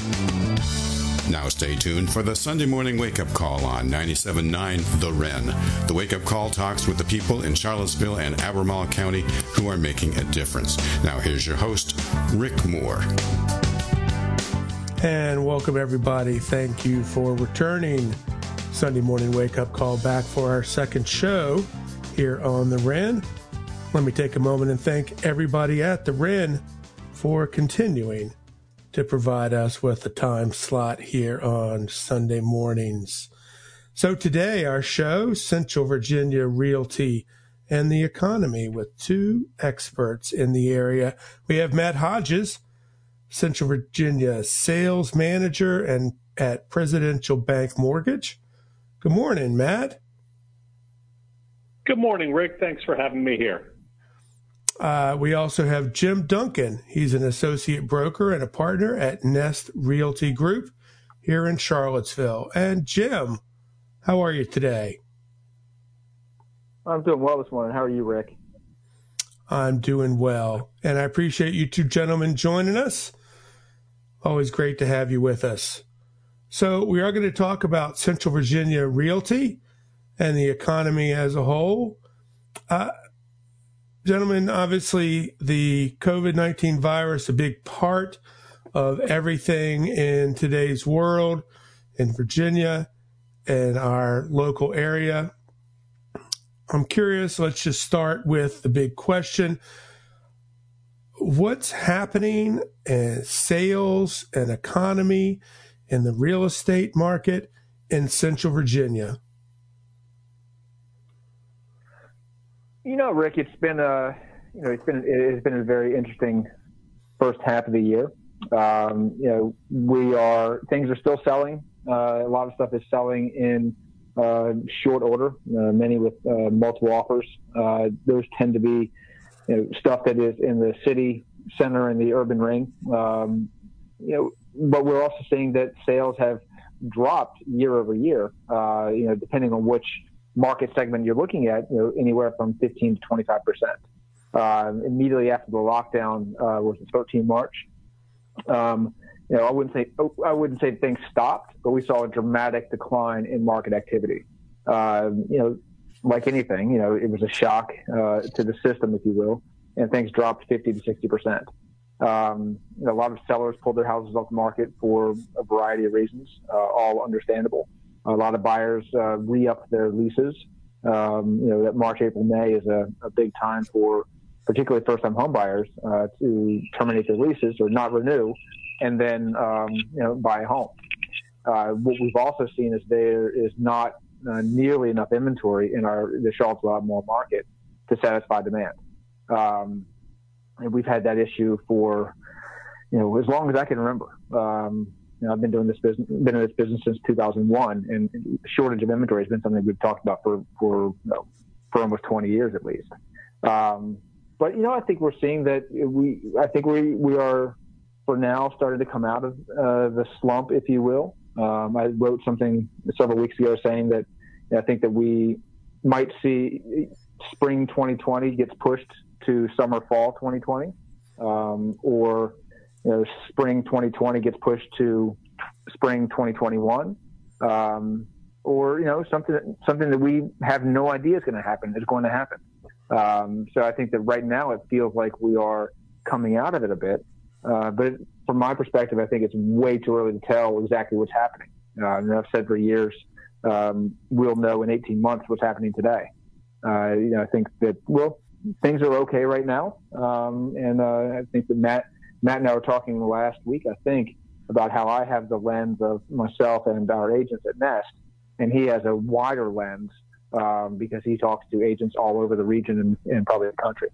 Now stay tuned for the Sunday morning wake-up call on 97.9 The Wren. The wake-up call talks with the people in Charlottesville and Albemarle County who are making a difference. Now here's your host, Rick Moore. And welcome, everybody. Thank you for returning Sunday morning wake-up call back for our second show here on The Wren. Let me take a moment and thank everybody at The Wren for continuing to provide us with a time slot here on Sunday mornings. So today our show, Central Virginia Realty and the Economy, with two experts in the area. We have Matt Hodges, Central Virginia Sales Manager and at Presidential Bank Mortgage. Good morning, Matt. Good morning, Rick. Thanks for having me here. We also have Jim Duncan. He's an associate broker and a partner at Nest Realty Group here in Charlottesville. And Jim, how are you today? I'm doing well this morning. How are you, Rick? I'm doing well. And I appreciate you two gentlemen joining us. Always great to have you with us. So we are going to talk about Central Virginia Realty and the economy as a whole. Gentlemen, obviously the COVID-19 virus, a big part of everything in today's world, in Virginia and our local area. I'm curious, let's just start with the big question. What's happening in sales and economy in the real estate market in Central Virginia? You know, Rick, it has been a very interesting first half of the year. Things are still selling. A lot of stuff is selling in short order, many with multiple offers. Those tend to be stuff that is in the city center and the urban ring. But we're also seeing that sales have dropped year over year, depending on which market segment you're looking at, anywhere from 15 to 25%. Immediately after the lockdown was the 13th March. I wouldn't say things stopped, but we saw a dramatic decline in market activity. Like anything, it was a shock to the system, if you will, and things dropped 50 to 60%. A lot of sellers pulled their houses off the market for a variety of reasons, all understandable. A lot of buyers re-upped their leases. That March, April, May is a big time for particularly first-time home buyers to terminate their leases or not renew and then, buy a home. What we've also seen is there is not nearly enough inventory in the Charlottesville market to satisfy demand. And we've had that issue for, as long as I can remember. I've been in this business since 2001, and the shortage of inventory has been something we've talked about for almost 20 years at least. But I think we're seeing that we are for now starting to come out of the slump, if you will. I wrote something several weeks ago saying that I think that we might see spring 2020 gets pushed to summer fall 2020, or spring 2020 gets pushed to spring 2021, or something that we have no idea is going to happen. So I think that right now it feels like we are coming out of it a bit. But from my perspective, I think it's way too early to tell exactly what's happening. And I've said for years, we'll know in 18 months what's happening today. I think that, things are okay right now. And I think that Matt and I were talking last week, I think, about how I have the lens of myself and our agents at Nest, and he has a wider lens because he talks to agents all over the region and probably the country.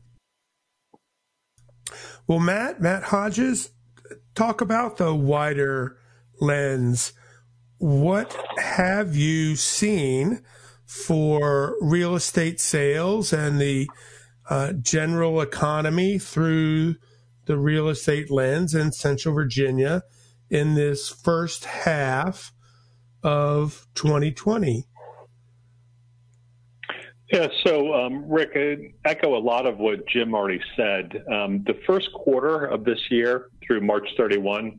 Well, Matt Hodges, talk about the wider lens. What have you seen for real estate sales and the general economy through the real estate lens in Central Virginia in this first half of 2020? Yeah, so Rick, I echo a lot of what Jim already said. The first quarter of this year through March 31,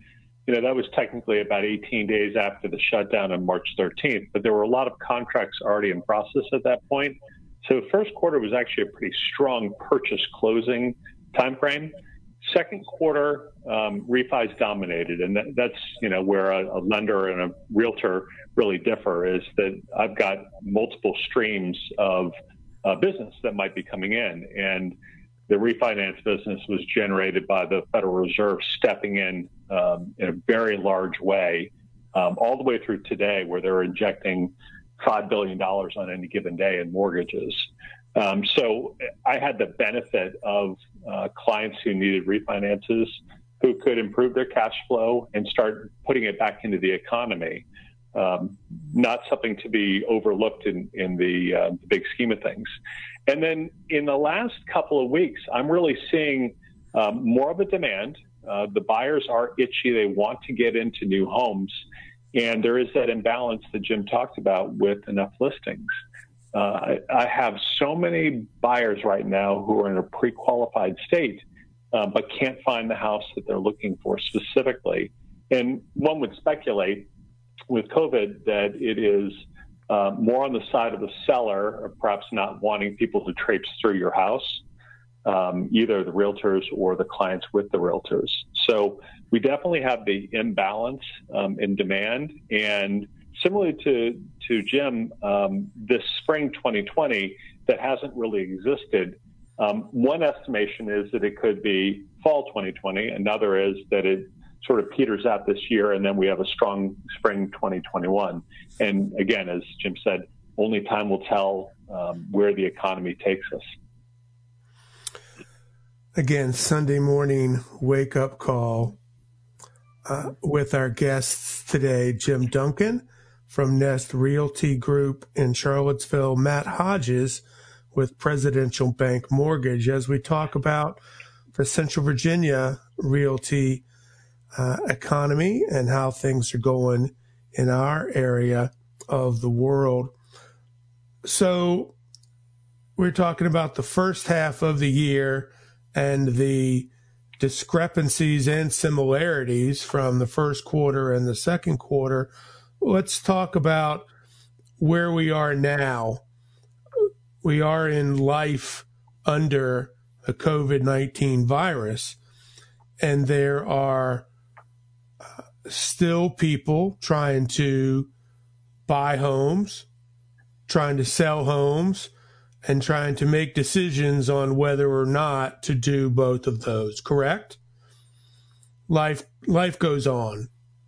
that was technically about 18 days after the shutdown on March 13th, but there were a lot of contracts already in process at that point. So first quarter was actually a pretty strong purchase closing timeframe. Second quarter, refis dominated, and that's where a lender and a realtor really differ, is that I've got multiple streams of business that might be coming in, and the refinance business was generated by the Federal Reserve stepping in a very large way, all the way through today, where they're injecting $5 billion on any given day in mortgages. So I had the benefit of clients who needed refinances, who could improve their cash flow and start putting it back into the economy. Not something to be overlooked in the big scheme of things. And then in the last couple of weeks, I'm really seeing more of a demand. The buyers are itchy. They want to get into new homes. And there is that imbalance that Jim talked about with enough listings. I have so many buyers right now who are in a pre-qualified state, but can't find the house that they're looking for specifically. And one would speculate with COVID that it is more on the side of the seller, or perhaps not wanting people to traipse through your house, either the realtors or the clients with the realtors. So we definitely have the imbalance in demand. And similarly to Jim, this spring 2020 that hasn't really existed, one estimation is that it could be fall 2020. Another is that it sort of peters out this year, and then we have a strong spring 2021. And again, as Jim said, only time will tell where the economy takes us. Again, Sunday morning wake-up call with our guests today, Jim Duncan from Nest Realty Group in Charlottesville, Matt Hodges with Presidential Bank Mortgage, as we talk about the Central Virginia realty economy and how things are going in our area of the world. So we're talking about the first half of the year and the discrepancies and similarities from the first quarter and the second quarter. Let's talk about where we are now. We are in life under the COVID-19 virus, and there are still people trying to buy homes, trying to sell homes, and trying to make decisions on whether or not to do both of those, correct? Life goes on.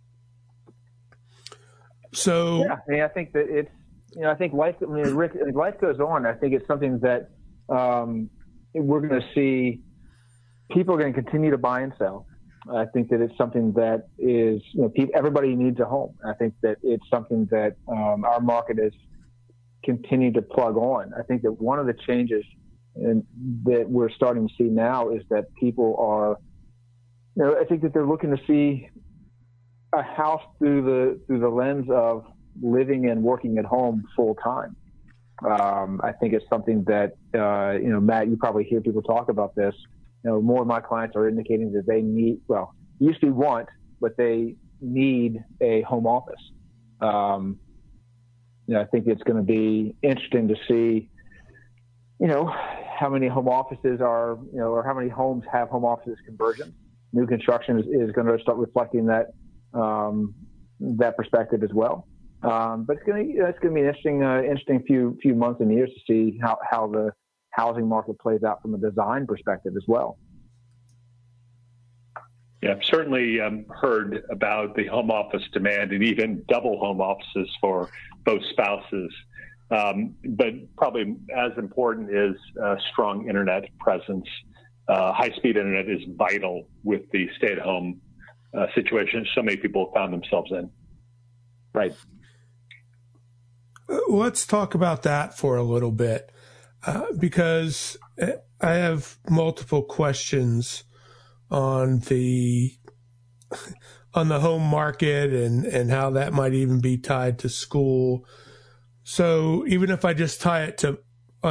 So yeah, I mean, I think that it's, I think life, Rick, life goes on. I think it's something that we're going to see. People are going to continue to buy and sell. I think that it's something that is, everybody needs a home. I think that it's something that our market has continued to plug on. I think that one of the changes that we're starting to see now is that people are, I think that they're looking to see a house through the lens of living and working at home full time. I think it's something that, Matt, you probably hear people talk about this. More of my clients are indicating that they need, used to want, but they need a home office. I think it's going to be interesting to see, how many home offices are, or how many homes have home offices conversion. New construction is going to start reflecting that perspective as well. But it's going to be an interesting few months and years to see how the housing market plays out from a design perspective as well. Yeah, I've certainly heard about the home office demand and even double home offices for both spouses. But probably as important is strong internet presence. High-speed internet is vital with the stay-at-home situation so many people have found themselves in. Right. Let's talk about that for a little bit, because I have multiple questions on the home market and how that might even be tied to school. So even if I just tie it to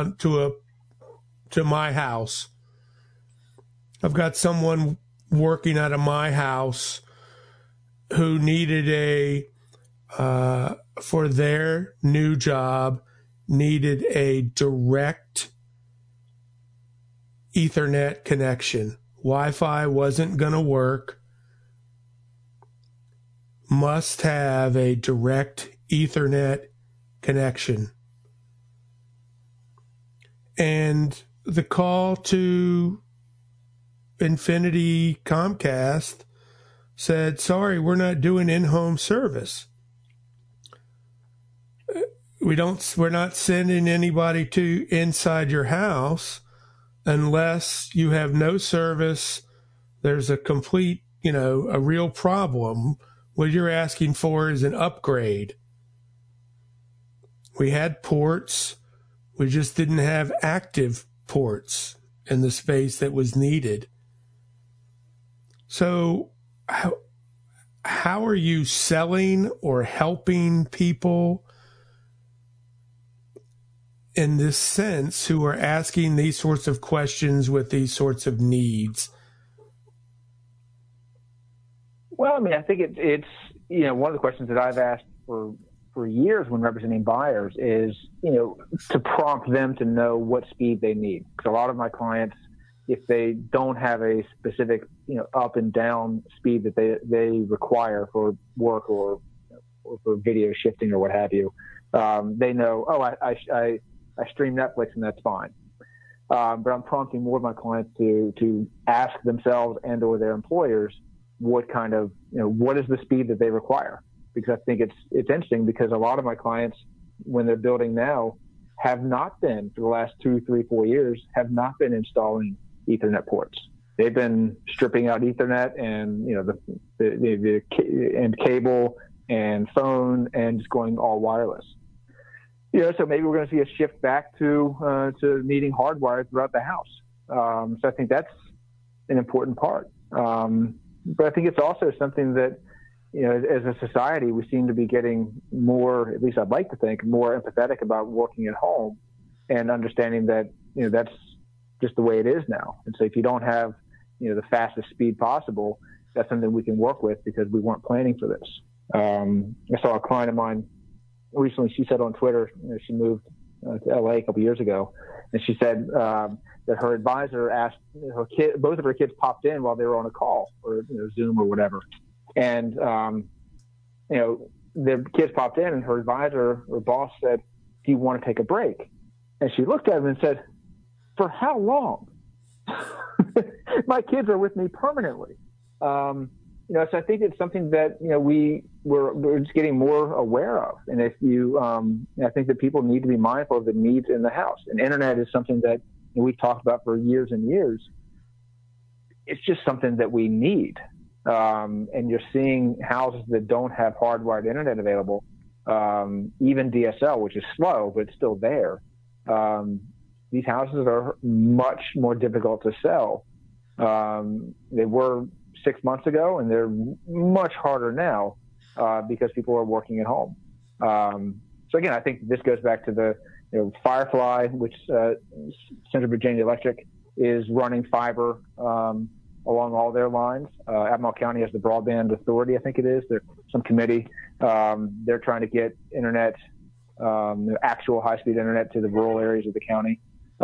my house, I've got someone working out of my house who needed for their new job, needed a direct Ethernet connection. Wi-Fi wasn't going to work. Must have a direct Ethernet connection. And the call to Infinity Comcast said, sorry, we're not doing in-home service. We're not sending anybody to inside your house unless you have no service. There's a complete, a real problem. What you're asking for is an upgrade. We had ports. We just didn't have active ports in the space that was needed. So how are you selling or helping people in this sense who are asking these sorts of questions with these sorts of needs? Well, I mean, I think it's one of the questions that I've asked for years when representing buyers is, to prompt them to know what speed they need. Because a lot of my clients, if they don't have a specific, up and down speed that they require for work or for video shifting or what have you, they know, I stream Netflix and that's fine. But I'm prompting more of my clients to ask themselves and or their employers what kind of, what is the speed that they require? Because I think it's interesting because a lot of my clients, when they're building now, have not been, for the last 2, 3, 4 years, have not been installing Ethernet ports. They've been stripping out Ethernet and, and cable and phone and just going all wireless. So maybe we're going to see a shift back to needing hardwired throughout the house. So I think that's an important part. But I think it's also something that, as a society, we seem to be getting more, at least I'd like to think, more empathetic about working at home and understanding that, that's just the way it is now. And so if you don't have, the fastest speed possible, that's something we can work with because we weren't planning for this. I saw a client of mine recently. She said on Twitter, she moved to LA a couple years ago, and she said that her advisor asked both of her kids popped in while they were on a call or Zoom or whatever. And, the kids popped in and her advisor or boss said, do you want to take a break? And she looked at him and said, for how long? My kids are with me permanently. So I think it's something that, we're just getting more aware of. And if I think that people need to be mindful of the needs in the house. And internet is something that we've talked about for years and years. It's just something that we need. And you're seeing houses that don't have hardwired internet available, even DSL, which is slow, but it's still there. These houses are much more difficult to sell. They were 6 months ago, and they're much harder now because people are working at home. So again, I think this goes back to the Firefly, which Central Virginia Electric is running fiber along all their lines. Albemarle County has the Broadband Authority, I think it is. There's some committee. They're trying to get internet, actual high-speed internet to the rural areas of the county.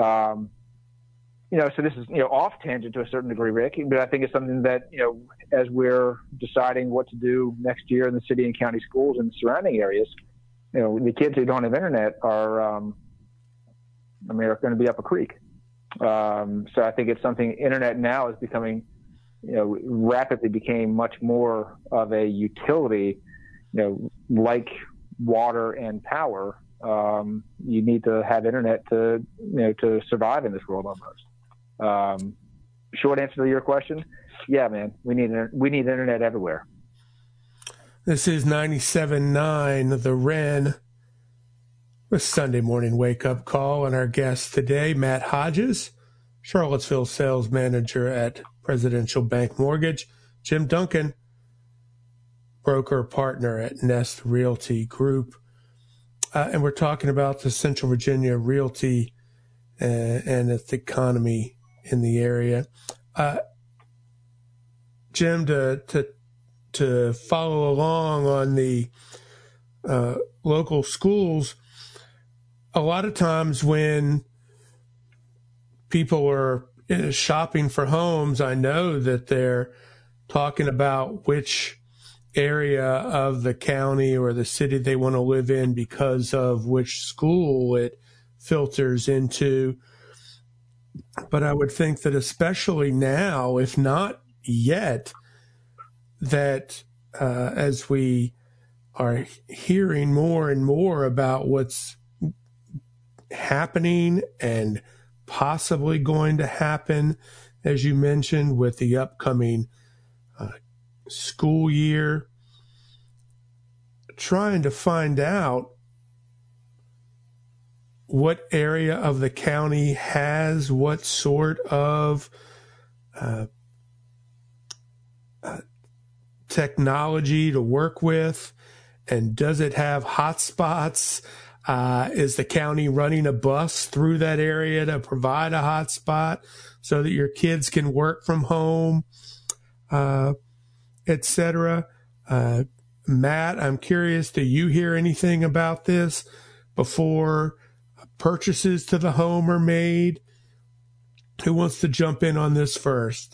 So this is, off tangent to a certain degree, Rick, but I think it's something that, as we're deciding what to do next year in the city and county schools and the surrounding areas, the kids who don't have internet are going to be up a creek. So I think it's something, internet now is becoming, rapidly became much more of a utility, like water and power. You need to have internet to survive in this world almost. Short answer to your question. Yeah, man, we need internet everywhere. This is 97.9 The Wren, the Sunday morning wake-up call, and our guest today, Matt Hodges, Charlottesville sales manager at Presidential Bank Mortgage, Jim Duncan, broker partner at Nest Realty Group. And we're talking about the Central Virginia Realty and its economy in the area. Jim, to to follow along on the local schools, a lot of times when people are shopping for homes, I know that they're talking about which area of the county or the city they want to live in because of which school it filters into. But I would think that especially now, if not yet, that as we are hearing more and more about what's happening and possibly going to happen, as you mentioned, with the upcoming school year, trying to find out what area of the county has what sort of technology to work with, and does it have hotspots? Is the county running a bus through that area to provide a hotspot so that your kids can work from home, etc.? Matt, I'm curious, do you hear anything about this before purchases to the home are made? Who wants to jump in on this first?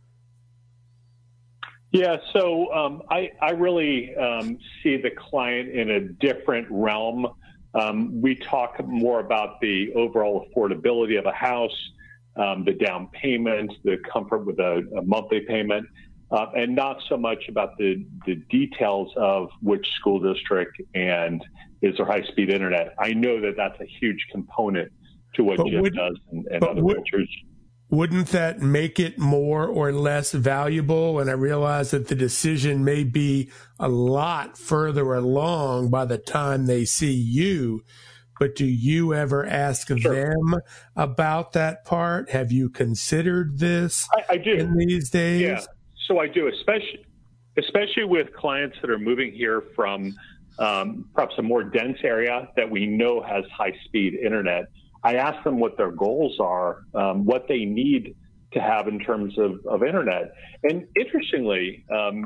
Yeah, so I really see the client in a different realm. We talk more about the overall affordability of a house, the down payment, the comfort with a monthly payment, and not so much about the details of which school district and is there high-speed internet. I know that that's a huge component to what Jim does and other realtors. Wouldn't that make it more or less valuable? And I realize that the decision may be a lot further along by the time they see you, but do you ever ask them about that part? Have you considered this I do. In these days? Yeah, so I do, especially with clients that are moving here from perhaps a more dense area that we know has high-speed internet. I ask them what their goals are, what they need to have in terms of internet. And interestingly,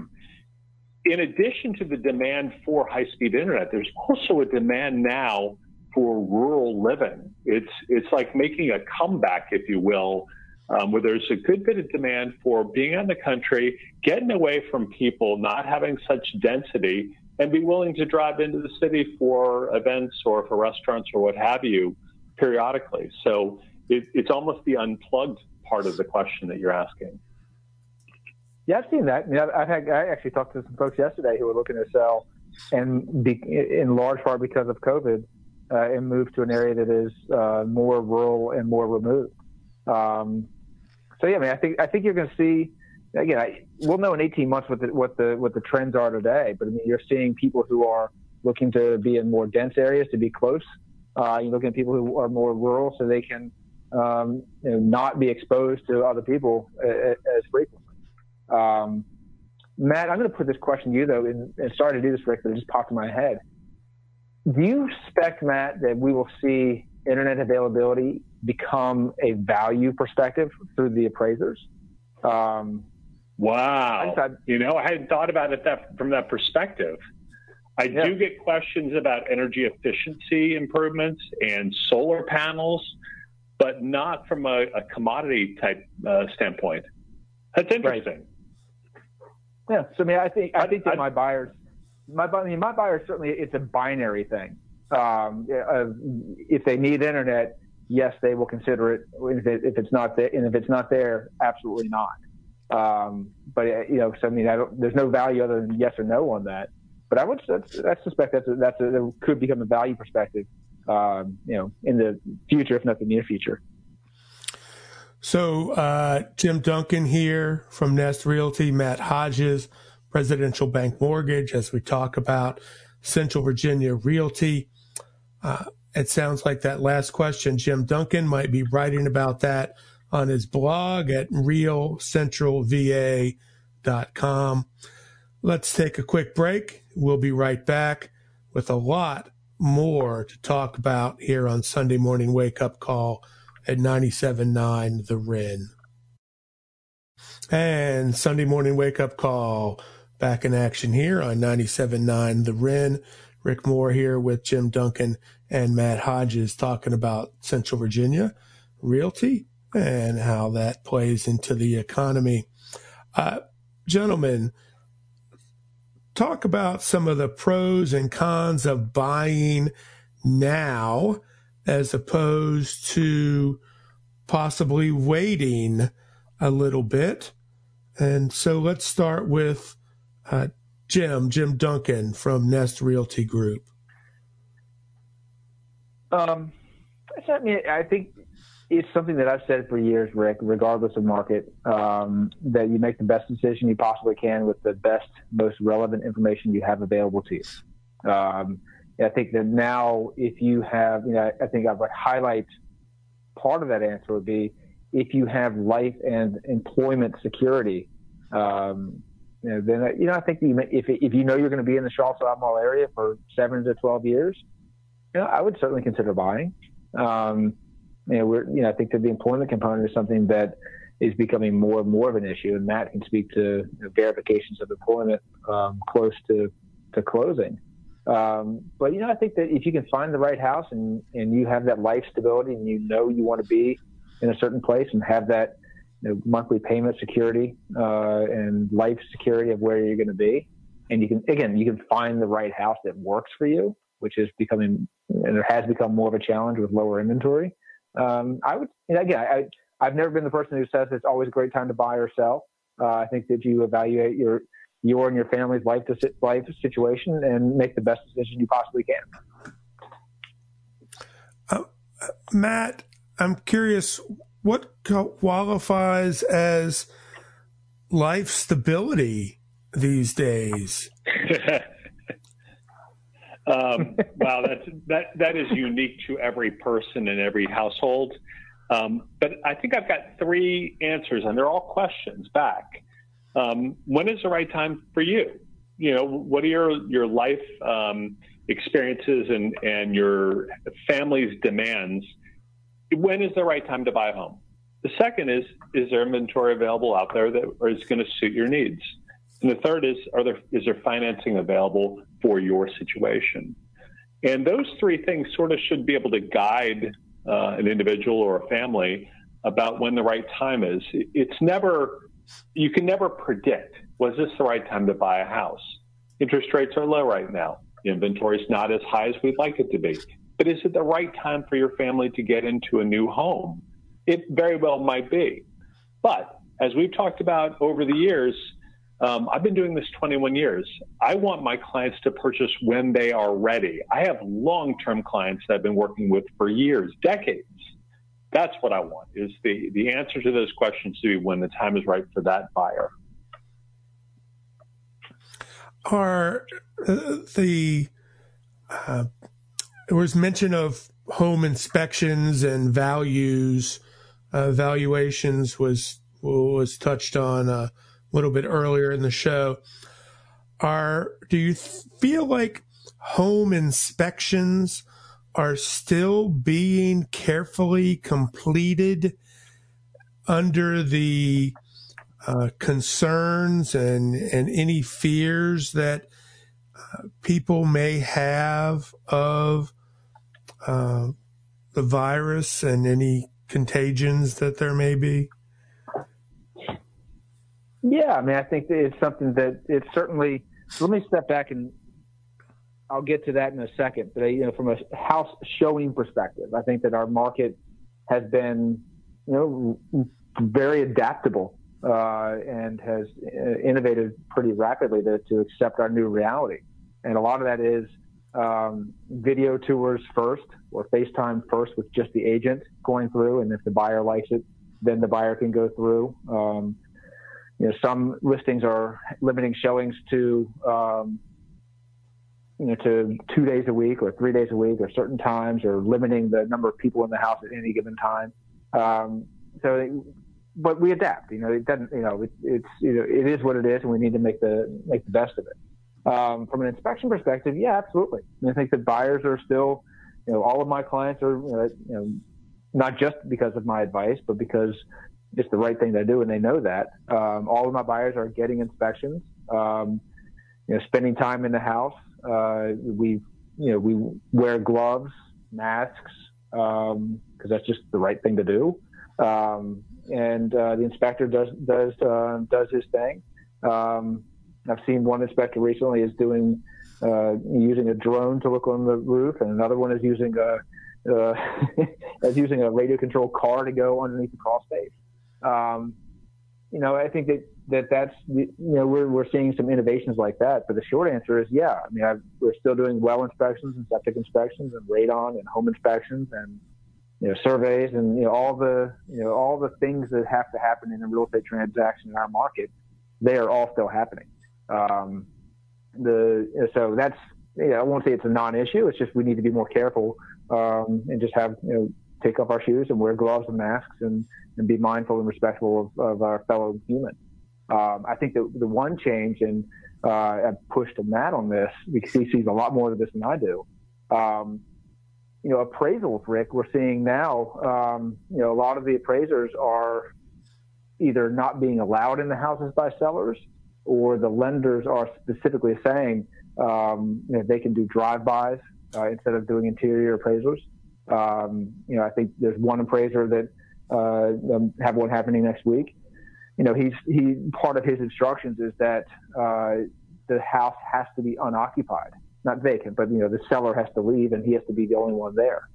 in addition to the demand for high-speed internet, there's also a demand now for rural living. It's like making a comeback, if you will, where there's a good bit of demand for being out in the country, getting away from people, not having such density, and be willing to drive into the city for events or for restaurants or what have you periodically. So it's almost the unplugged part of the question that you're asking. Yeah, I've seen that. I actually talked to some folks yesterday who were looking to sell, and in large part because of COVID, and move to an area that is more rural and more removed. So yeah, I mean, I think you're going to see. Again, we'll know in 18 months what the trends are today. But I mean, you're seeing people who are looking to be in more dense areas, to be close. You're looking at people who are more rural, so they can not be exposed to other people as frequently. Matt, I'm going to put this question to you though, and sorry to do this, Rick, but it just popped in my head. Do you expect, Matt, that we will see internet availability become a value perspective through the appraisers? Wow. I hadn't thought about it from that perspective. I do get questions about energy efficiency improvements and solar panels, but not from a commodity type standpoint. That's interesting. Right. Yeah. So I mean, I think that my buyers certainly, it's a binary thing. If they need internet, yes, they will consider it. If it's not there, and if it's not there, absolutely not. But so I mean, there's no value other than yes or no on that. But I suspect that could become a value perspective, in the future, if not the near future. So Jim Duncan here from Nest Realty, Matt Hodges, Presidential Bank Mortgage, as we talk about Central Virginia Realty. It sounds like that last question, Jim Duncan might be writing about that on his blog at realcentralva.com. Let's take a quick break. We'll be right back with a lot more to talk about here on Sunday Morning Wake Up Call at 97.9 The Wren. And Sunday Morning Wake Up Call back in action here on 97.9 The Wren. Rick Moore here with Jim Duncan and Matt Hodges talking about Central Virginia Realty and how that plays into the economy. Gentlemen, talk about some of the pros and cons of buying now as opposed to possibly waiting a little bit. And so let's start with Jim Duncan from Nest Realty Group. I think it's something that I've said for years, Rick, regardless of market, that you make the best decision you possibly can with the best, most relevant information you have available to you. I think that now if you have, I think I would highlight part of that answer would be if you have life and employment security, then I think if you know you're going to be in the Charlotte-Albemarle area for 7 to 12 years, I would certainly consider buying. I think that the employment component is something that is becoming more and more of an issue, and Matt can speak to verifications of employment close to closing. But I think that if you can find the right house and you have that life stability and you want to be in a certain place and have that monthly payment security and life security of where you're going to be, and you can find the right house that works for you, which is becoming and it has become more of a challenge with lower inventory. I've never been the person who says it's always a great time to buy or sell. I think that you evaluate your and your family's life situation and make the best decision you possibly can. Matt, I'm curious, what qualifies as life stability these days? Wow, that is unique to every person in every household. But I think I've got 3 answers, and they're all questions back. When is the right time for you? What are your life experiences and your family's demands? When is the right time to buy a home? The second is there inventory available out there that is going to suit your needs? And the third is there financing available for your situation? And those 3 things sort of should be able to guide an individual or a family about when the right time is. You can never predict, was this the right time to buy a house? Interest rates are low right now. Inventory is not as high as we'd like it to be. But is it the right time for your family to get into a new home? It very well might be. But as we've talked about over the years, I've been doing this 21 years. I want my clients to purchase when they are ready. I have long-term clients that I've been working with for years, decades. That's what I want, is the answer to those questions to be when the time is right for that buyer. There was mention of home inspections and valuations was touched on a little bit earlier in the show. Do you feel like home inspections are still being carefully completed under the concerns and any fears that people may have of the virus and any contagions that there may be? Yeah, I think that it's something that it's certainly. Let me step back and I'll get to that in a second. But from a house showing perspective, I think that our market has been, very adaptable and has innovated pretty rapidly to accept our new reality. And a lot of that is video tours first or FaceTime first with just the agent going through. And if the buyer likes it, then the buyer can go through. Some listings are limiting showings to 2 days a week or 3 days a week or certain times, or limiting the number of people in the house at any given time. But we adapt. It doesn't. It is what it is, and we need to make the best of it. From an inspection perspective, yeah, absolutely. I think that buyers are still, all of my clients are, not just because of my advice, but because it's the right thing to do, and they know that. All of my buyers are getting inspections. spending time in the house. We wear gloves, masks, because that's just the right thing to do. And the inspector does his thing. I've seen one inspector recently is using a drone to look on the roof, and another one is using a radio controlled car to go underneath the crawl space. I think that's we're seeing some innovations like that. But the short answer is yeah. I mean, we're still doing well inspections and septic inspections and radon and home inspections and surveys and all the things that have to happen in a real estate transaction in our market. They are all still happening. So that's I won't say it's a non-issue. It's just we need to be more careful and just have take off our shoes and wear gloves and masks and be mindful and respectful of our fellow human. I think that the one change, and I've pushed to Matt on this because he sees a lot more of this than I do. Appraisals, Rick, we're seeing now, a lot of the appraisers are either not being allowed in the houses by sellers, or the lenders are specifically saying they can do drive-bys instead of doing interior appraisals. I think there's one appraiser that have one happening next week. He part of his instructions is that the house has to be unoccupied, not vacant, but the seller has to leave and he has to be the only one there.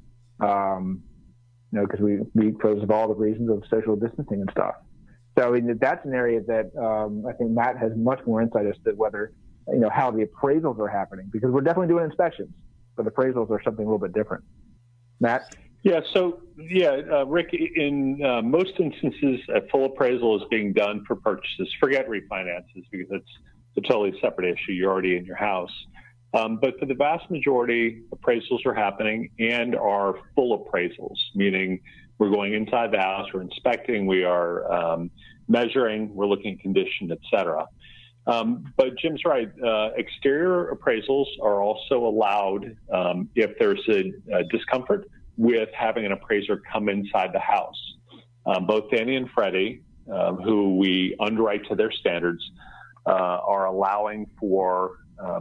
Because because of all the reasons of social distancing and stuff. So that's an area that I think Matt has much more insight as to whether how the appraisals are happening, because we're definitely doing inspections, but appraisals are something a little bit different. Matt? Yeah. So Rick, in most instances, a full appraisal is being done for purchases. Forget refinances because it's a totally separate issue. You're already in your house. But for the vast majority, appraisals are happening and are full appraisals, meaning we're going inside the house, we're inspecting, we are measuring, we're looking at condition, et cetera. But Jim's right. Exterior appraisals are also allowed if there's a discomfort with having an appraiser come inside the house. Both Fannie and Freddie, who we underwrite to their standards, are allowing for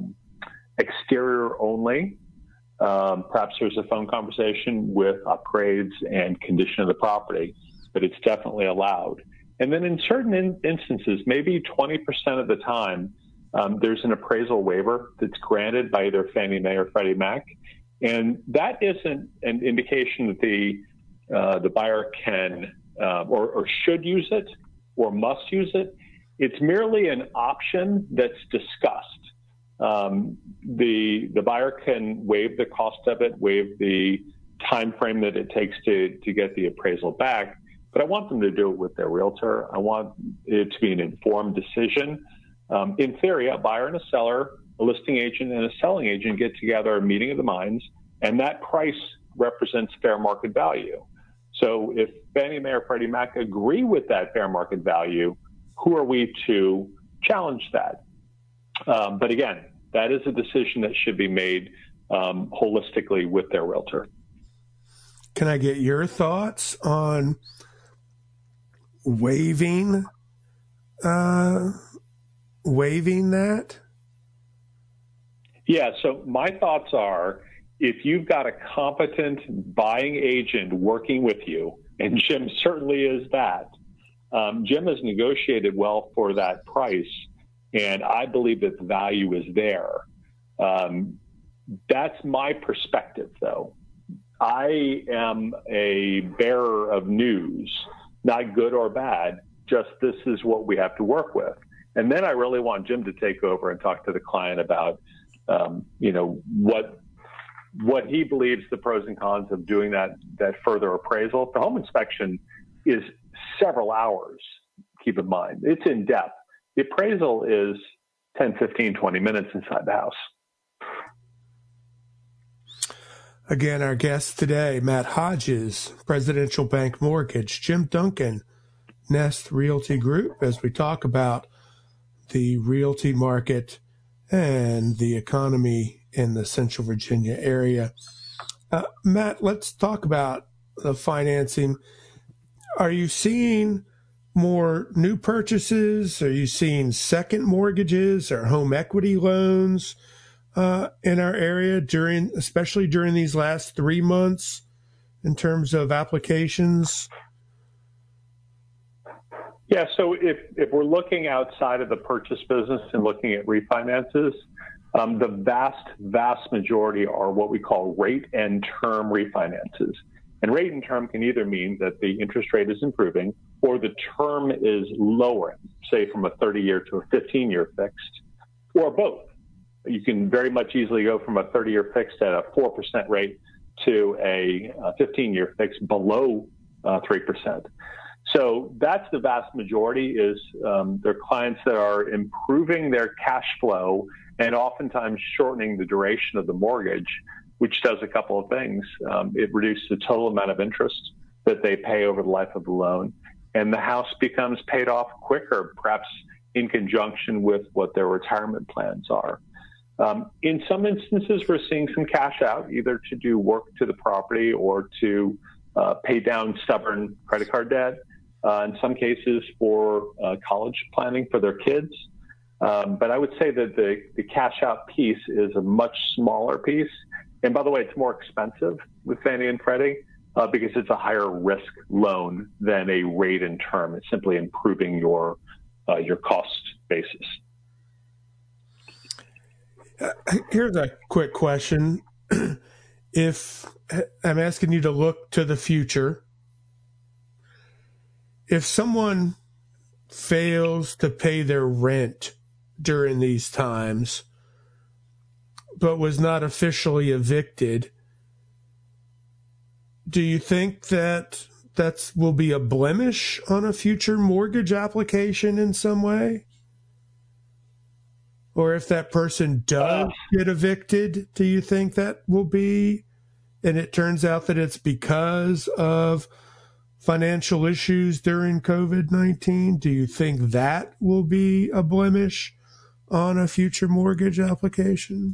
exterior only. Perhaps there's a phone conversation with upgrades and condition of the property, but it's definitely allowed. And then in certain instances, maybe 20% of the time, there's an appraisal waiver that's granted by either Fannie Mae or Freddie Mac. And that isn't an indication that the buyer can or should use it or must use it. It's merely an option that's discussed. The buyer can waive the cost of it, waive the time frame that it takes to get the appraisal back. But I want them to do it with their realtor. I want it to be an informed decision. In theory, a buyer and a seller, a listing agent and a selling agent get together, a meeting of the minds, and that price represents fair market value. So if Fannie Mae or Freddie Mac agree with that fair market value, who are we to challenge that? But again, that is a decision that should be made holistically with their realtor. Can I get your thoughts on waiving that? Yeah, so my thoughts are, if you've got a competent buying agent working with you, and Jim certainly is that, Jim has negotiated well for that price, and I believe that the value is there. That's my perspective, though. I am a bearer of news, not good or bad, just this is what we have to work with. And then I really want Jim to take over and talk to the client about, what he believes the pros and cons of doing that further appraisal. The home inspection is several hours, keep in mind. It's in depth. The appraisal is 10, 15, 20 minutes inside the house. Again, our guests today, Matt Hodges, Presidential Bank Mortgage, Jim Duncan, Nest Realty Group, as we talk about the realty market and the economy in the Central Virginia area. Matt, let's talk about the financing. Are you seeing more new purchases? Are you seeing second mortgages or home equity loans in our area especially during these last 3 months in terms of applications? Yeah, so if we're looking outside of the purchase business and looking at refinances, the vast majority are what we call rate and term refinances. And rate and term can either mean that the interest rate is improving or the term is lowering, say from a 30-year to a 15-year fixed, or both. You can very much easily go from a 30-year fixed at a 4% rate to a 15-year fixed below 3%. So that's the vast majority is their clients that are improving their cash flow and oftentimes shortening the duration of the mortgage, which does a couple of things. It reduces the total amount of interest that they pay over the life of the loan, and the house becomes paid off quicker, perhaps in conjunction with what their retirement plans are. In some instances, we're seeing some cash out, either to do work to the property or to pay down stubborn credit card debt. In some cases for college planning for their kids. But I would say that the cash out piece is a much smaller piece. And by the way, it's more expensive with Fannie and Freddie because it's a higher risk loan than a rate and term. It's simply improving your cost basis. Here's a quick question. If I'm asking you to look to the future, if someone fails to pay their rent during these times, but was not officially evicted, do you think that will be a blemish on a future mortgage application in some way? Or if that person does get evicted, do you think that will be, and it turns out that it's because of financial issues during COVID-19, do you think that will be a blemish on a future mortgage application?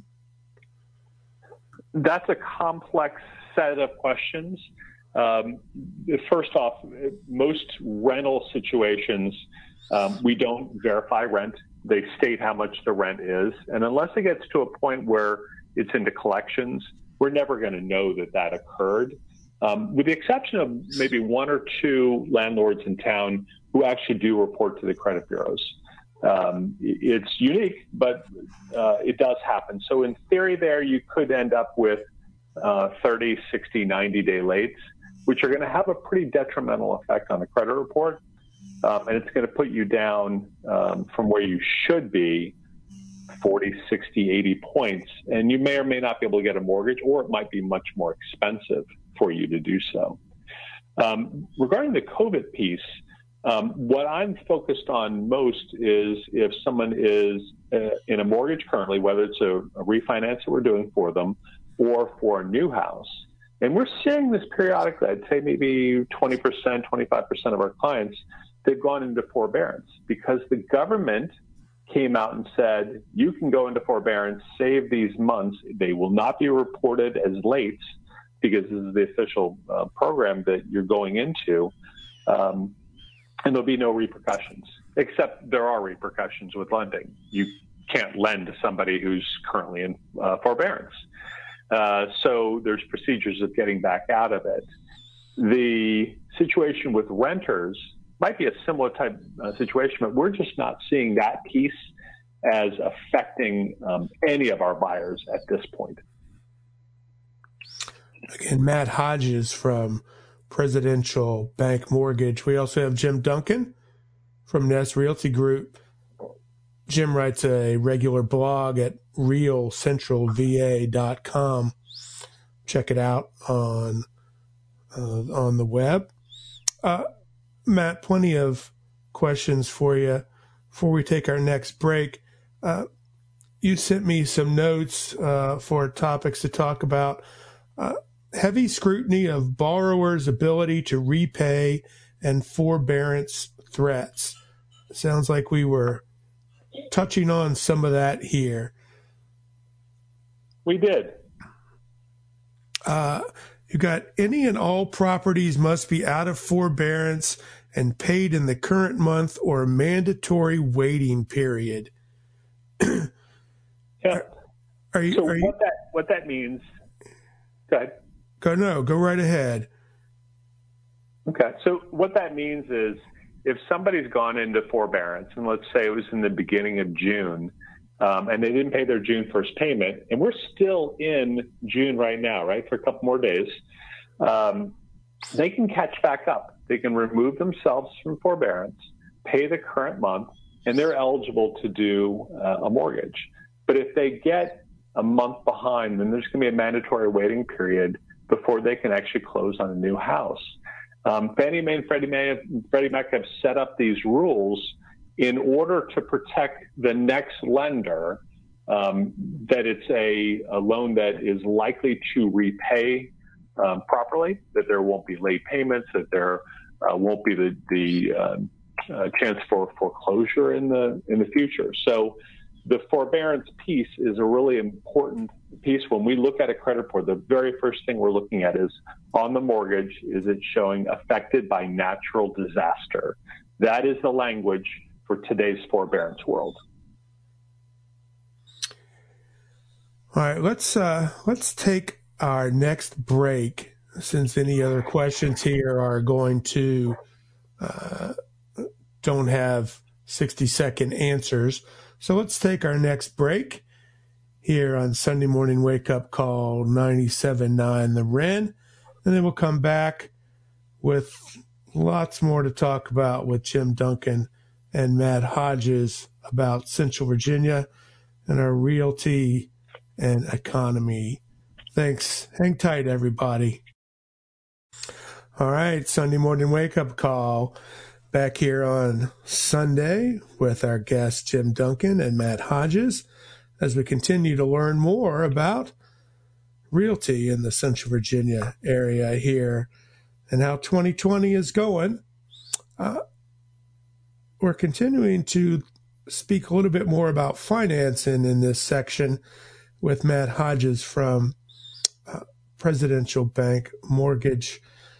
That's a complex set of questions. First off, most rental situations, we don't verify rent. They state how much the rent is. And unless it gets to a point where it's into collections, we're never going to know that occurred. With the exception of maybe one or two landlords in town who actually do report to the credit bureaus. It's unique, but it does happen. So in theory there, you could end up with 30, 60, 90-day lates, which are going to have a pretty detrimental effect on the credit report. And it's going to put you down from where you should be 40, 60, 80 points. And you may or may not be able to get a mortgage, or it might be much more expensive for you to do so. Regarding the COVID piece, what I'm focused on most is if someone is in a mortgage currently, whether it's a refinance that we're doing for them or for a new house. And we're seeing this periodically. I'd say maybe 20%, 25% of our clients, they've gone into forbearance because the government came out and said, you can go into forbearance, save these months. They will not be reported as late because this is the official program that you're going into. And there'll be no repercussions, except there are repercussions with lending. You can't lend to somebody who's currently in forbearance. So there's procedures of getting back out of it. The situation with renters might be a similar type situation, but we're just not seeing that piece as affecting any of our buyers at this point. Again, Matt Hodges from Presidential Bank Mortgage. We also have Jim Duncan from Nest Realty Group. Jim writes a regular blog at realcentralva.com. Check it out on the web. Matt, plenty of questions for you before we take our next break. You sent me some notes for topics to talk about. Heavy scrutiny of borrowers' ability to repay and forbearance threats. It sounds like we were touching on some of that here. We did. You got any and all properties must be out of forbearance and paid in the current month or mandatory waiting period. Yeah. So what that means? Go ahead. Go right ahead. Okay. So what that means is if somebody's gone into forbearance, and let's say it was in the beginning of June, and they didn't pay their June 1st payment, and we're still in June right now, right, for a couple more days, they can catch back up. They can remove themselves from forbearance, pay the current month, and they're eligible to do a mortgage. But if they get a month behind, then there's going to be a mandatory waiting period before they can actually close on a new house. Fannie Mae and Freddie Mac have set up these rules in order to protect the next lender, that it's a loan that is likely to repay properly, that there won't be late payments, that there won't be the chance for foreclosure in the future. So the forbearance piece is a really important piece. When we look at a credit report, the very first thing we're looking at is on the mortgage, is it showing affected by natural disaster? That is the language for today's forbearance world. All right, let's take our next break, since any other questions here are going to don't have 60-second answers. So let's take our next break here on Sunday Morning Wake Up Call 97.9 The Wren, and then we'll come back with lots more to talk about with Jim Duncan and Matt Hodges about Central Virginia and our realty and economy. Thanks. Hang tight, everybody. All right, Sunday Morning Wake Up Call. Back here on Sunday with our guests Jim Duncan and Matt Hodges as we continue to learn more about realty in the Central Virginia area here and how 2020 is going. We're continuing to speak a little bit more about financing in this section with Matt Hodges from Presidential Bank Mortgage.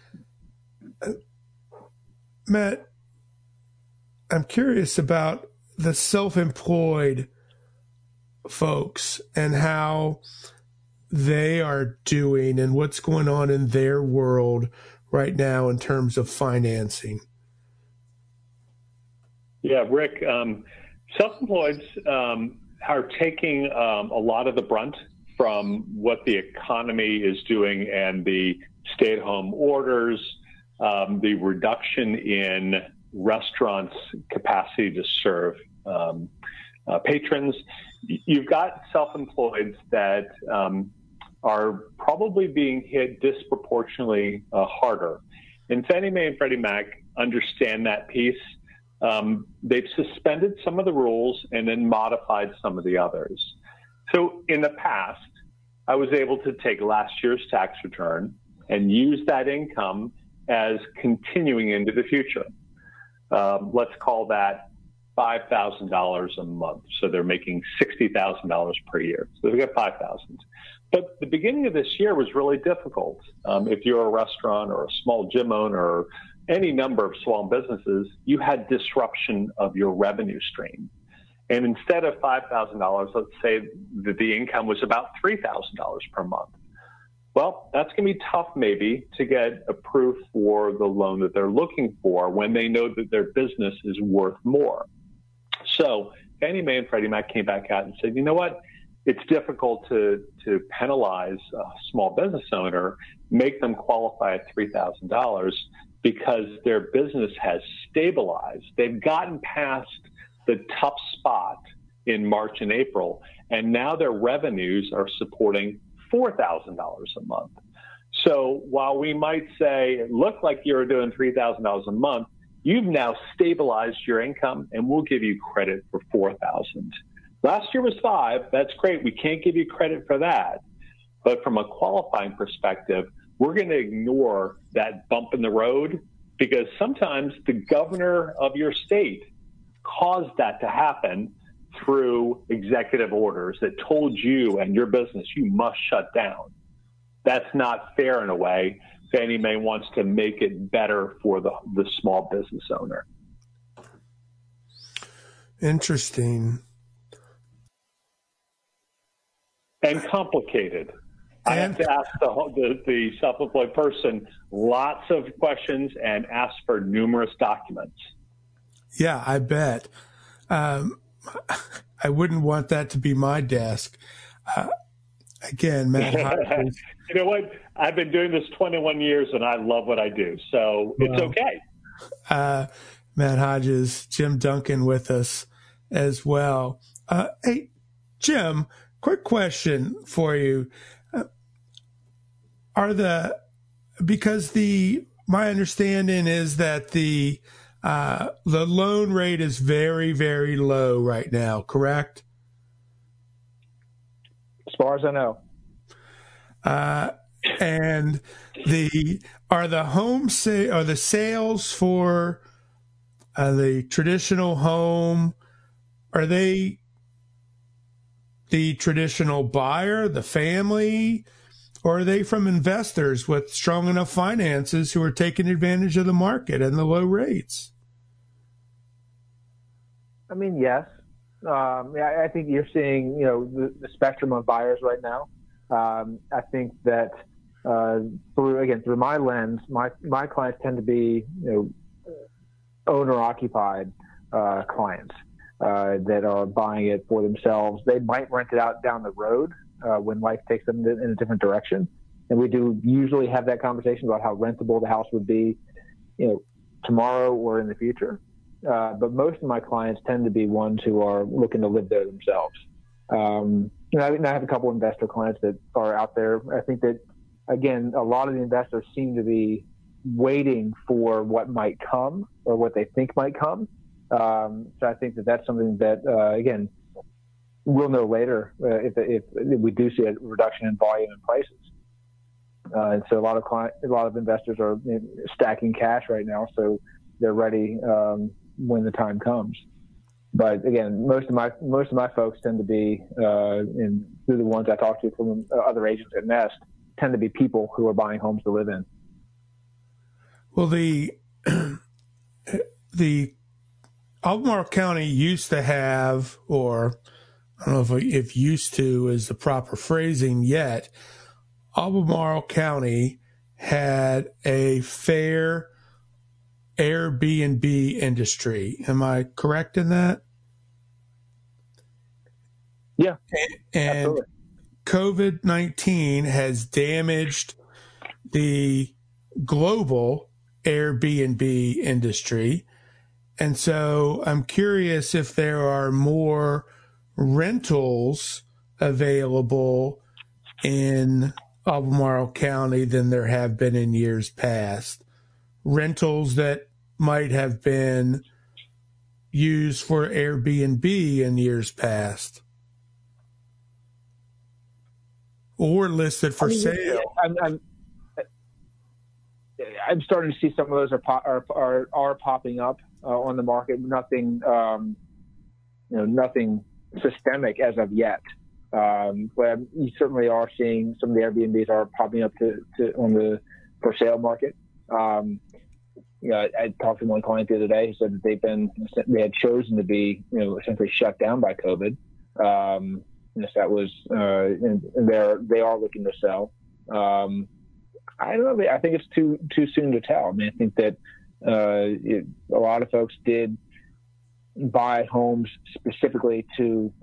Matt, I'm curious about the self-employed folks and how they are doing and what's going on in their world right now in terms of financing. Yeah, Rick, self-employeds are taking a lot of the brunt from what the economy is doing and the stay-at-home orders, the reduction in restaurants' capacity to serve patrons. You've got self-employeds that are probably being hit disproportionately harder. And Fannie Mae and Freddie Mac understand that piece. They've suspended some of the rules and then modified some of the others. So in the past, I was able to take last year's tax return and use that income as continuing into the future. Let's call that $5,000 a month. So they're making $60,000 per year. So they've got $5,000. But the beginning of this year was really difficult. If you're a restaurant or a small gym owner or any number of small businesses, you had disruption of your revenue stream. And instead of $5,000, let's say that the income was about $3,000 per month. Well, that's going to be tough maybe to get approved for the loan that they're looking for when they know that their business is worth more. So Fannie Mae and Freddie Mac came back out and said, you know what? It's difficult to penalize a small business owner, make them qualify at $3,000 because their business has stabilized. They've gotten past the tough spot in March and April, and now their revenues are supporting $4,000 a month. So while we might say it looked like you were doing $3,000 a month, you've now stabilized your income, and we'll give you credit for $4,000. Last year was $5,000. That's great. We can't give you credit for that. But from a qualifying perspective, we're going to ignore that bump in the road because sometimes the governor of your state caused that to happen through executive orders that told you and your business you must shut down. That's not fair in a way. Fannie Mae wants to make it better for the small business owner. Interesting. And complicated. I have to ask the self-employed person lots of questions and ask for numerous documents. Yeah, I bet. I wouldn't want that to be my desk. Again, Matt Hodges. You know what? I've been doing this 21 years, and I love what I do, so it's okay. Matt Hodges, Jim Duncan with us as well. Hey, Jim, quick question for you. My understanding is that the loan rate is very, very low right now, correct? As far as I know. And the sales for the traditional home, are they the traditional buyer, the family, or are they from investors with strong enough finances who are taking advantage of the market and the low rates? I mean, yes. I think you're seeing, the spectrum of buyers right now. I think that through my lens, my clients tend to be, owner-occupied clients that are buying it for themselves. They might rent it out down the road when life takes them in a different direction. And we do usually have that conversation about how rentable the house would be, tomorrow or in the future. But most of my clients tend to be ones who are looking to live there themselves. I have a couple of investor clients that are out there. I think that, again, a lot of the investors seem to be waiting for what might come or what they think might come. So I think that that's something that, again, we'll know later if we do see a reduction in volume and prices. And so a lot of investors are stacking cash right now, so they're ready when the time comes. But again, most of my folks tend to be, through the ones I talk to from other agents at Nest, tend to be people who are buying homes to live in. Well, the Albemarle County used to have, or I don't know if used to is the proper phrasing yet, Albemarle County had a fair Airbnb industry. Am I correct in that? Yeah. And absolutely. COVID-19 has damaged the global Airbnb industry. And so I'm curious if there are more rentals available in Albemarle County than there have been in years past. Rentals that might have been used for Airbnb in years past or listed for sale. I'm starting to see some of those are popping up on the market. Nothing, nothing systemic as of yet. But you certainly are seeing some of the Airbnbs are popping up on the for sale market. I talked to one client the other day who said that they had chosen to be, essentially shut down by COVID. So that was, and they are looking to sell. I don't know. I think it's too soon to tell. I mean, I think that a lot of folks did buy homes specifically to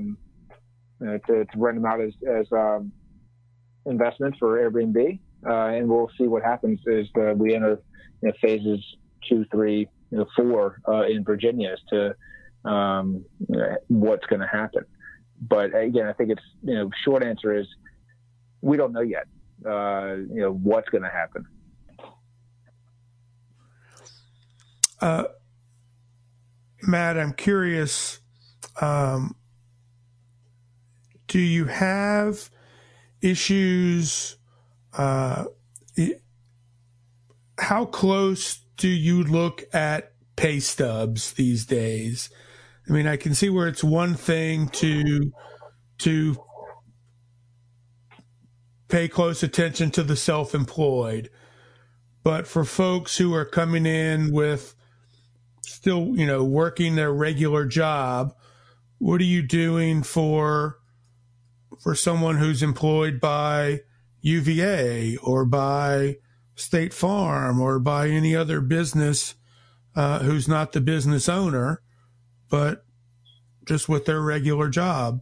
rent them out as investments for Airbnb, and we'll see what happens as we enter phases 2, 3, 4 in Virginia as to what's going to happen. But again, I think it's short answer is we don't know yet. What's going to happen. Matt, I'm curious, do you have issues? How close do you look at pay stubs these days? I mean, I can see where it's one thing to pay close attention to the self-employed, but for folks who are coming in with still, working their regular job, what are you doing for someone who's employed by UVA or by State Farm or by any other business who's not the business owner, but just with their regular job?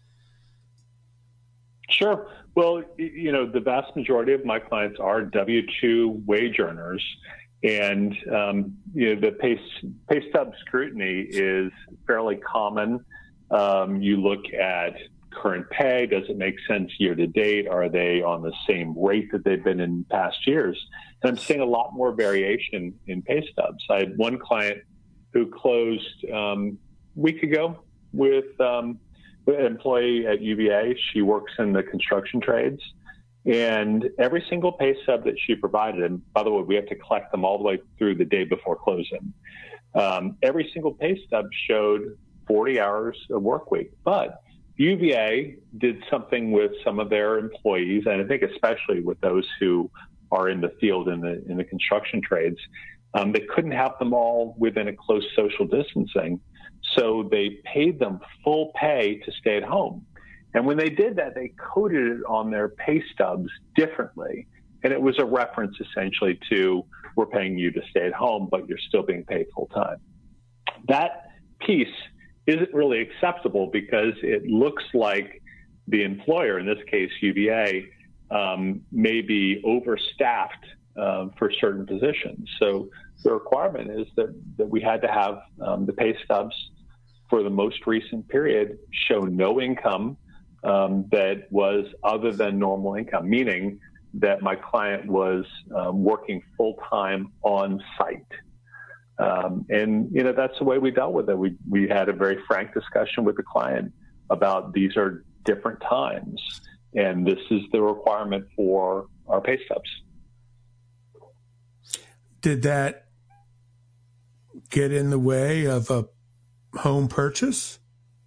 Sure. Well, the vast majority of my clients are W-2 wage earners, and the pay stub scrutiny is fairly common. You look at current pay. Does it make sense year to date? Are they on the same rate that they've been in past years? And I'm seeing a lot more variation in pay stubs. I had one client who closed a week ago with an employee at UVA. She works in the construction trades. And every single pay stub that she provided, and by the way, we have to collect them all the way through the day before closing. Every single pay stub showed 40 hours of work week. But UVA did something with some of their employees, and I think especially with those who are in the field in the construction trades. They couldn't have them all within a close social distancing, so they paid them full pay to stay at home. And when they did that, they coded it on their pay stubs differently. And it was a reference essentially to, we're paying you to stay at home, but you're still being paid full time. That piece isn't really acceptable because it looks like the employer, in this case UVA, may be overstaffed for certain positions. So the requirement is that we had to have the pay stubs for the most recent period show no income that was other than normal income, meaning that my client was working full-time on site. And that's the way we dealt with it. We had a very frank discussion with the client about these are different times, and this is the requirement for our pay stubs. Did that get in the way of a home purchase?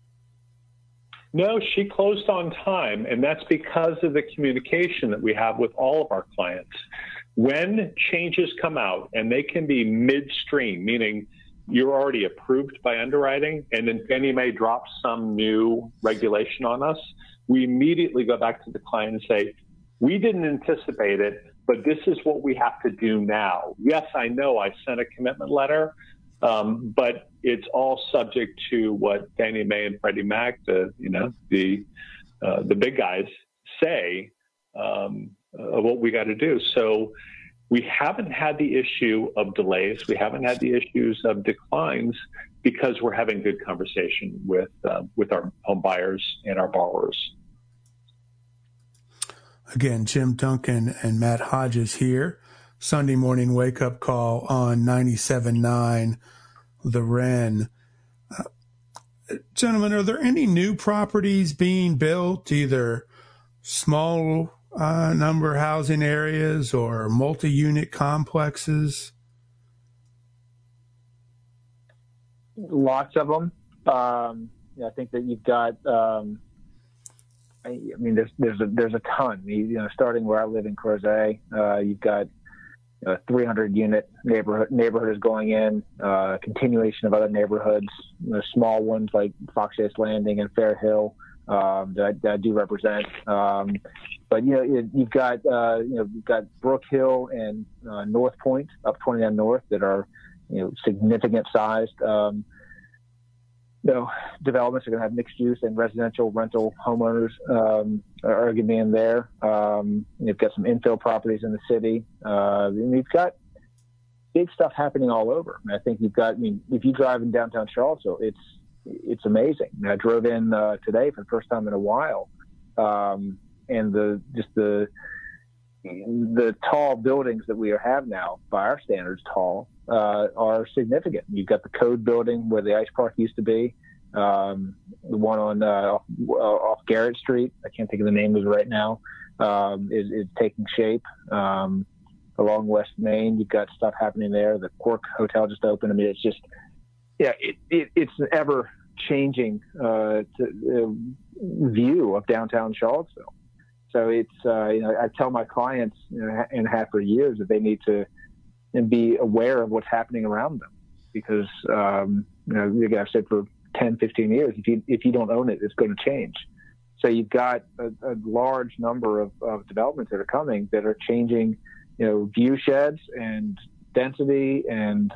No, she closed on time, and that's because of the communication that we have with all of our clients. When changes come out, and they can be midstream, meaning you're already approved by underwriting, and then Fannie Mae drops some new regulation on us, we immediately go back to the client and say, we didn't anticipate it, but this is what we have to do now. Yes, I know I sent a commitment letter, but it's all subject to what Fannie Mae and Freddie Mac, the big guys, say of what we got to do. So we haven't had the issue of delays. We haven't had the issues of declines because we're having good conversation with our home buyers and our borrowers. Again, Jim Duncan and Matt Hodges here. Sunday morning wake-up call on 97.9 The Wren. Gentlemen, are there any new properties being built, either small number housing areas or multi-unit complexes? Lots of them. I think that you've got. There's a ton. Starting where I live in Crozet, you've got 300-unit neighborhood is going in. Continuation of other neighborhoods, small ones like Fox Chase Landing and Fair Hill that I do represent. But you've got Brook Hill and North Point up 29 North that are significant sized. Developments are going to have mixed use and residential rental homeowners are going to be in there. You've got some infill properties in the city. And you've got big stuff happening all over. And I think if you drive in downtown Charlottesville, it's amazing. I drove in today for the first time in a while, and the tall buildings that we have now, by our standards, tall, are significant. You've got the Code building where the ice park used to be, the one on off Garrett Street. I can't think of the name of it right now. Is taking shape. Along West Main, you've got stuff happening there. The Cork Hotel just opened. I mean, it's just, it's an ever changing view of downtown Charlottesville. So it's, I tell my clients, and have for years, that they need to be aware of what's happening around them, because like I've said for 10, 15 years, if you don't own it, it's going to change. So you've got a large number of developments that are coming that are changing, view sheds and density and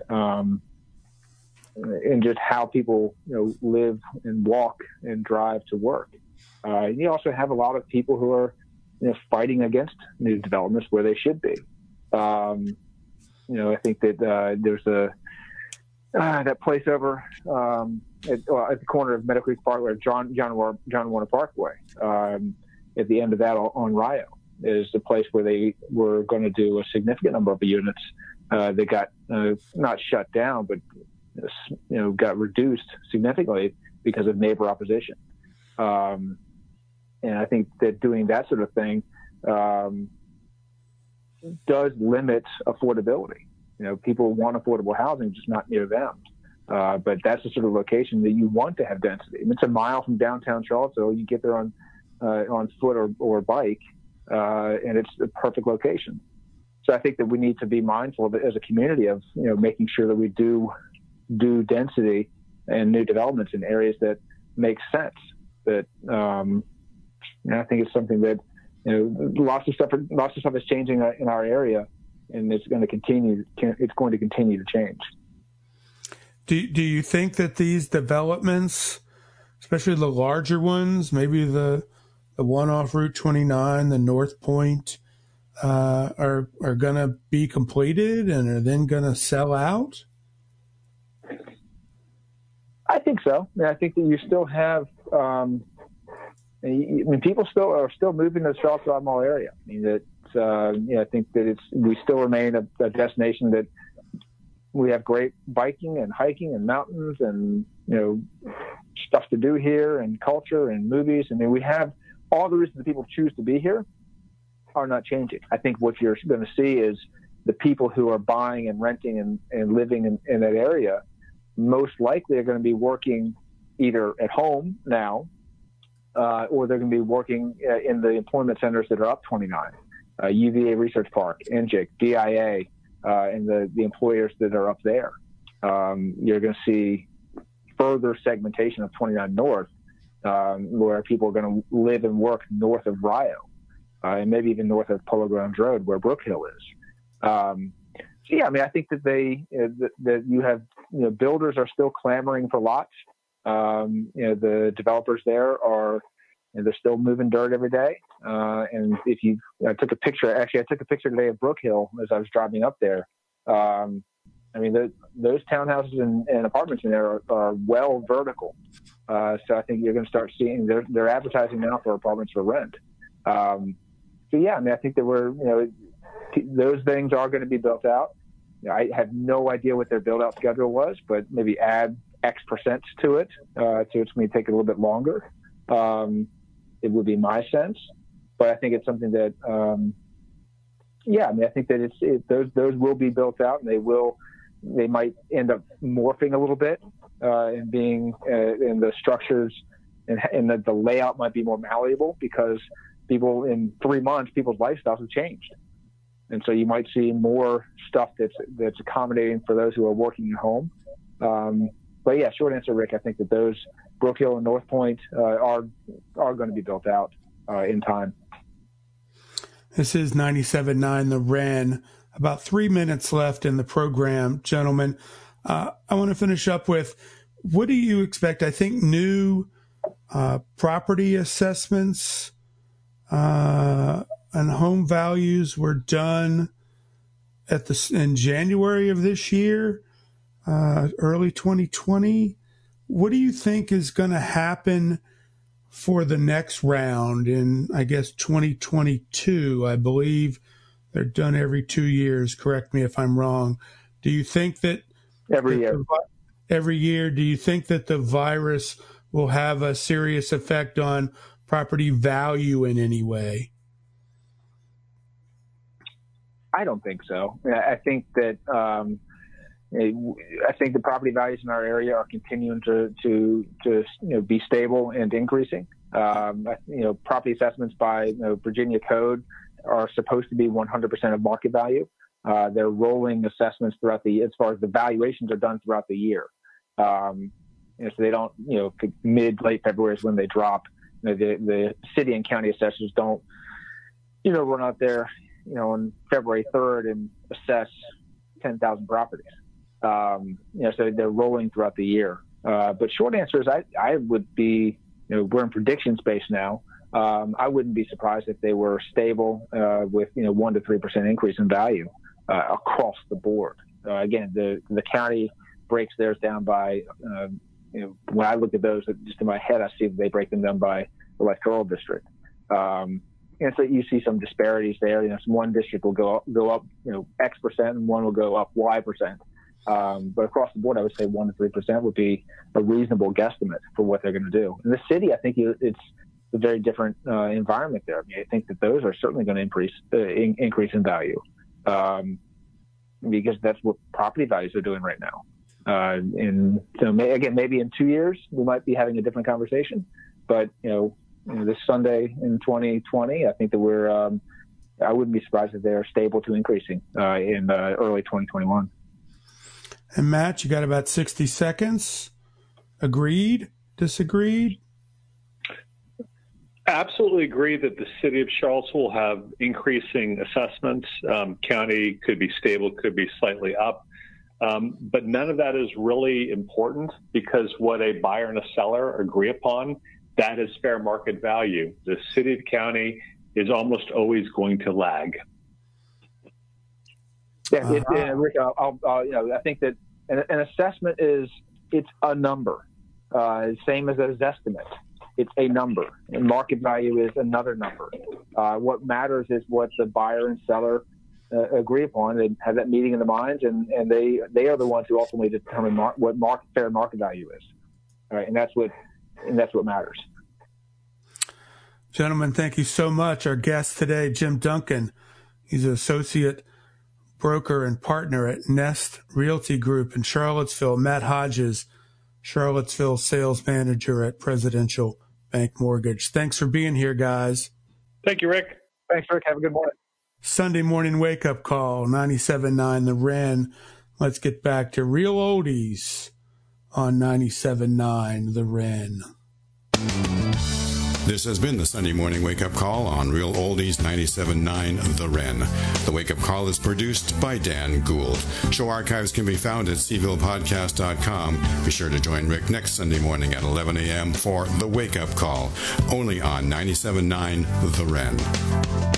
just how people live and walk and drive to work. You also have a lot of people who are fighting against new developments where they should be. I think that there's that place over at the corner of Meadow Creek Parkway, John Warner Parkway. At the end of that on Rio is the place where they were going to do a significant number of units. They got not shut down, but got reduced significantly because of neighbor opposition. And I think that doing that sort of thing does limit affordability. People want affordable housing, just not near them. But that's the sort of location that you want to have density. It's a mile from downtown Charlottesville. You get there on foot or bike, and it's the perfect location. So I think that we need to be mindful of it as a community of making sure that we do density and new developments in areas that make sense. That I think it's something that lots of stuff is changing in our area, and it's going to continue. It's going to continue to change. Do you think that these developments, especially the larger ones, maybe the one off Route 29, the North Point, are going to be completed and are then going to sell out? I think so. I think that you still have. People are still moving to the Charlottesville Mall area. I think that we still remain a destination that we have great biking and hiking and mountains and stuff to do here and culture and movies. We have all the reasons that people choose to be here are not changing. I think what you're going to see is the people who are buying and renting and living in that area most likely are going to be working either at home now or they're going to be working in the employment centers that are up 29, UVA Research Park, NJIC, DIA, and the employers that are up there. You're going to see further segmentation of 29 North, where people are going to live and work north of Rio, and maybe even north of Polo Grounds Road, where Brook Hill is. I think that that you have builders are still clamoring for lots. The developers there they're still moving dirt every day. And I took a picture today of Brook Hill as I was driving up there. Those townhouses and apartments in there are well vertical. So I think you're going to start seeing they're advertising now for apartments for rent. I think that those things are going to be built out. I have no idea what their build out schedule was, but maybe add X percent to it. So it's going to take a little bit longer. It would be my sense, but I think it's something that, I think that those will be built out, and they might end up morphing a little bit, and being, in the structures and the layout might be more malleable because people in 3 months, people's lifestyles have changed. And so you might see more stuff that's accommodating for those who are working at home. But yeah, short answer, Rick, I think that those Brook Hill and North Point are going to be built out in time. This is 97.9 The Wren. About 3 minutes left in the program, gentlemen. I want to finish up with, what do you expect? I think new property assessments and home values were done in January of this year, early 2020. What do you think is going to happen for the next round in, I guess, 2022? I believe they're done every 2 years. Correct me if I'm wrong. Do you think that every year, do you think that the virus will have a serious effect on property value in any way? I don't think so. I think that the property values in our area are continuing to be stable and increasing. Property assessments by Virginia code are supposed to be 100% of market value. They're rolling assessments throughout as far as the valuations are done throughout the year. So they don't, late February is when they drop. The city and county assessors don't, run out there, on February 3rd and assess 10,000 properties. So they're rolling throughout the year. But short answer is I would be, we're in prediction space now. I wouldn't be surprised if they were stable with 1 to 3% increase in value across the board. Again, the county breaks theirs down by when I look at those, just in my head, I see that they break them down by electoral district. And so you see some disparities there. Some one district will go up X percent, and one will go up Y percent. But across the board, I would say 1 to 3% would be a reasonable guesstimate for what they're going to do. In the city, I think it's a very different environment there. I think that those are certainly going to increase in value because that's what property values are doing right now. And so maybe in 2 years we might be having a different conversation. But this Sunday in 2020, I think that I wouldn't be surprised if they're stable to increasing in early 2021. And Matt, you got about 60 seconds. Agreed? Disagreed? Absolutely agree that the city of Charlottesville will have increasing assessments. County could be stable, could be slightly up. But none of that is really important because what a buyer and a seller agree upon, that is fair market value. The city of county is almost always going to lag. Yeah, Rick, I think that an assessment it's a number, same as an estimate. It's a number, and market value is another number. What matters is what the buyer and seller agree upon and have that meeting in the minds, and they are the ones who ultimately determine what fair market value is. All right, and that's what matters. Gentlemen, thank you so much. Our guest today, Jim Duncan. He's an associate broker and partner at Nest Realty Group in Charlottesville. Matt Hodges, Charlottesville sales manager at Presidential Bank Mortgage. Thanks for being here, guys. Thank you, Rick. Thanks, Rick. Have a good morning. Sunday morning wake-up call, 97.9 The Wren. Let's get back to real oldies on 97.9 The Wren. This has been the Sunday Morning Wake-Up Call on Real Oldies 97.9 The Wren. The Wake-Up Call is produced by Dan Gould. Show archives can be found at cvillepodcast.com. Be sure to join Rick next Sunday morning at 11 a.m. for The Wake-Up Call, only on 97.9 The Wren.